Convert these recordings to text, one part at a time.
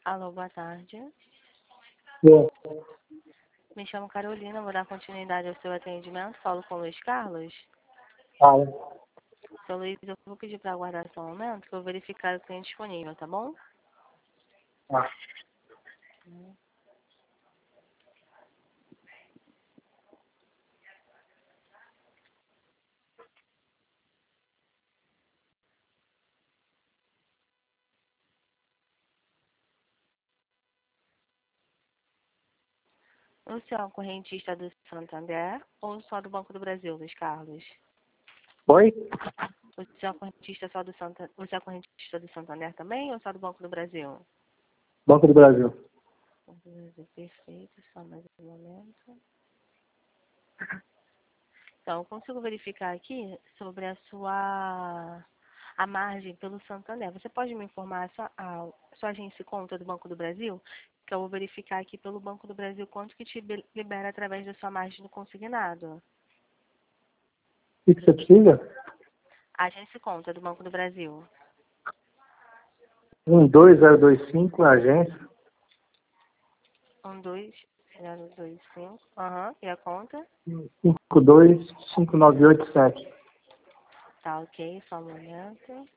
Alô, boa tarde. Bom, Me chamo Carolina, vou dar continuidade ao seu atendimento. Falo com o Luiz Carlos. fala. Seu Luiz, eu vou pedir para aguardar só um momento, que eu vou verificar o que tem disponível, tá bom? Ah, O senhor é um correntista do Santander ou só do Banco do Brasil, Luiz Carlos? oi? O senhor é um correntista só do Santander, o senhor é correntista do Santander também ou só do Banco do Brasil? Banco do Brasil. Banco do Brasil, perfeito, só mais um momento. Então, eu consigo verificar aqui sobre a margem pelo Santander. Você pode me informar a sua agência e conta do Banco do Brasil? Que eu vou verificar aqui pelo Banco do Brasil quanto que te libera através da sua margem no consignado. O que você precisa? Agência e conta do Banco do Brasil. 12025, agência. 12025. Aham. E a conta? 525987. Tá ok, só um momento.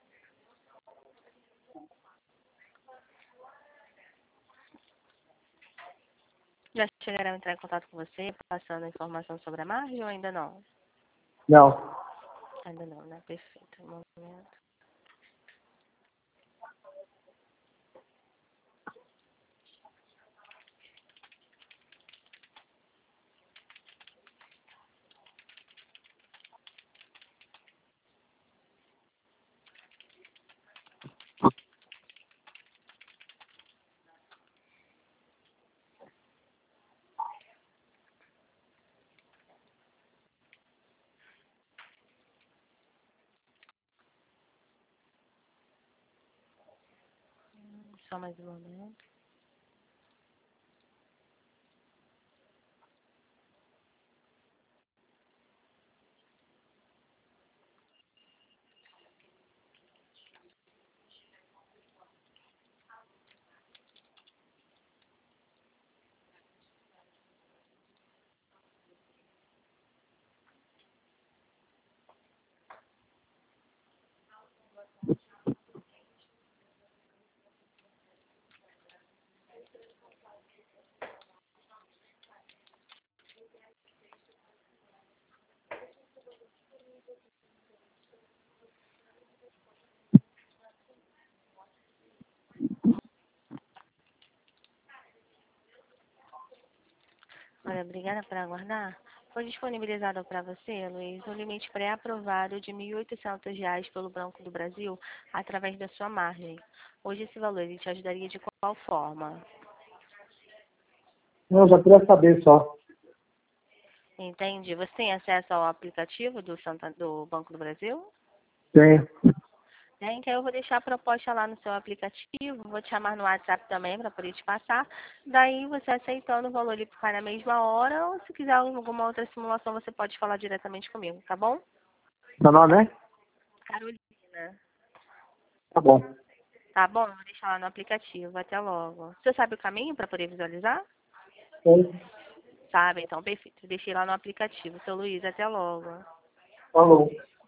Já chegaram a entrar em contato com você, passando a informação sobre a margem ou ainda não? Não. Ainda não, né? Perfeito. Um momento. Só mais um momento. Olha, obrigada por aguardar. Foi disponibilizado para você, Luiz, um limite pré-aprovado de R$ 1.800 pelo Banco do Brasil através da sua margem. Hoje esse valor ele te ajudaria de qual forma? Não, eu já queria saber só. Entende? Você tem acesso ao aplicativo do Banco do Brasil? Tenho. Então eu vou deixar a proposta lá no seu aplicativo, vou te chamar no WhatsApp também para poder te passar. Daí você aceitando o valor ele cai na mesma hora, ou se quiser alguma outra simulação, você pode falar diretamente comigo, tá bom? Meu nome é? Carolina. Tá bom. Tá bom? Eu vou deixar lá no aplicativo. Até logo. Você sabe o caminho para poder visualizar? Oi. Sabe, então perfeito. Deixei lá no aplicativo. Seu Luiz, até logo. Falou.